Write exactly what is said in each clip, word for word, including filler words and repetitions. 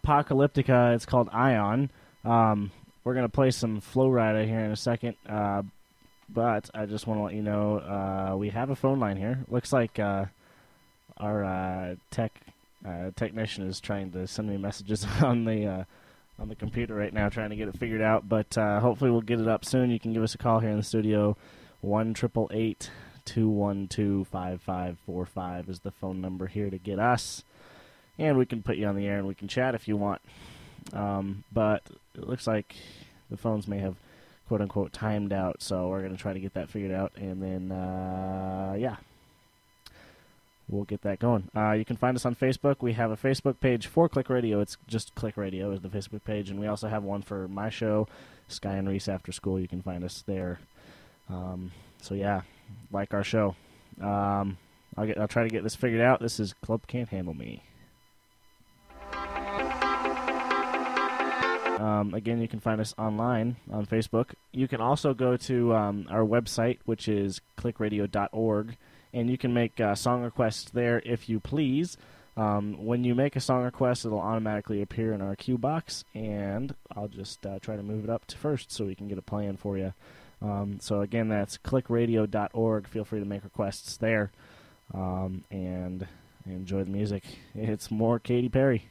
Apocalyptica. It's called Ion. Um, we're going to play some Flow Rida here in a second, uh, but I just want to let you know uh, we have a phone line here. Looks like uh, our uh, tech uh, technician is trying to send me messages on the uh, on the computer right now, trying to get it figured out, but uh, hopefully we'll get it up soon. You can give us a call here in the studio. one eight eight eight, two one two, five five four five is the phone number here to get us. And we can put you on the air and we can chat if you want. Um, but it looks like the phones may have, quote-unquote, timed out, so we're going to try to get that figured out. And then, uh, yeah, we'll get that going. Uh, you can find us on Facebook. We have a Facebook page for Click Radio. It's just Click Radio is the Facebook page. And we also have one for my show, Sky and Reese After School. You can find us there. Um, so, yeah, like our show. Um, I'll, get, I'll try to get this figured out. This is Club Can't Handle Me. Um, again, you can find us online on Facebook. You can also go to um, our website, which is click radio dot org, and you can make uh, song requests there if you please. Um, when you make a song request, it'll automatically appear in our queue box, and I'll just uh, try to move it up to first so we can get a plan for you. Um, so, again, that's click radio dot org. Feel free to make requests there, um, and enjoy the music. It's more Katy Perry.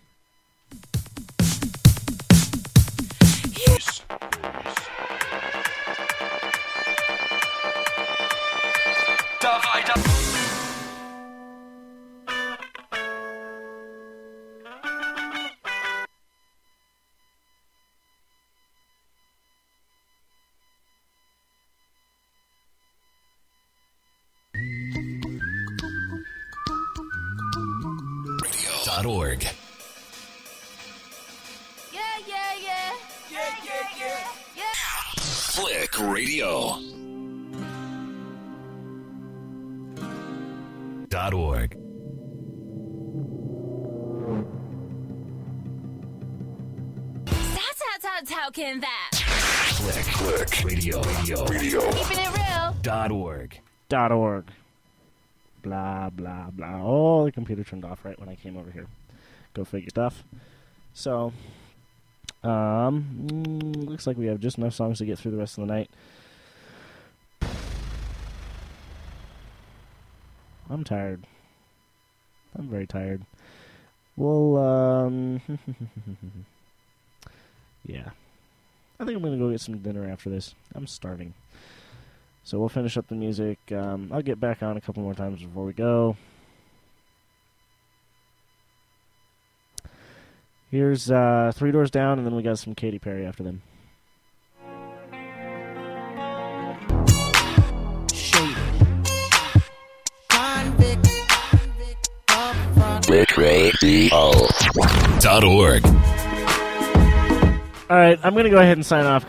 Dot org. Yeah, yeah, yeah. Yeah, yeah, yeah. Yeah. Click Radio. Dot org. That's how, how, how can that? Click, click, radio, radio, radio. Keeping it real. Dot org. Dot org. Blah, blah, blah. Oh, the computer turned off right when I came over here. Go figure stuff. So, um, mm, looks like we have just enough songs to get through the rest of the night. I'm tired. I'm very tired. Well, um, yeah. I think I'm going to go get some dinner after this. I'm starving. So we'll finish up the music. Um, I'll get back on a couple more times before we go. Here's uh, Three Doors Down, and then we got some Katy Perry after them. Click Radio. Dot org. All right, I'm going to go ahead and sign off.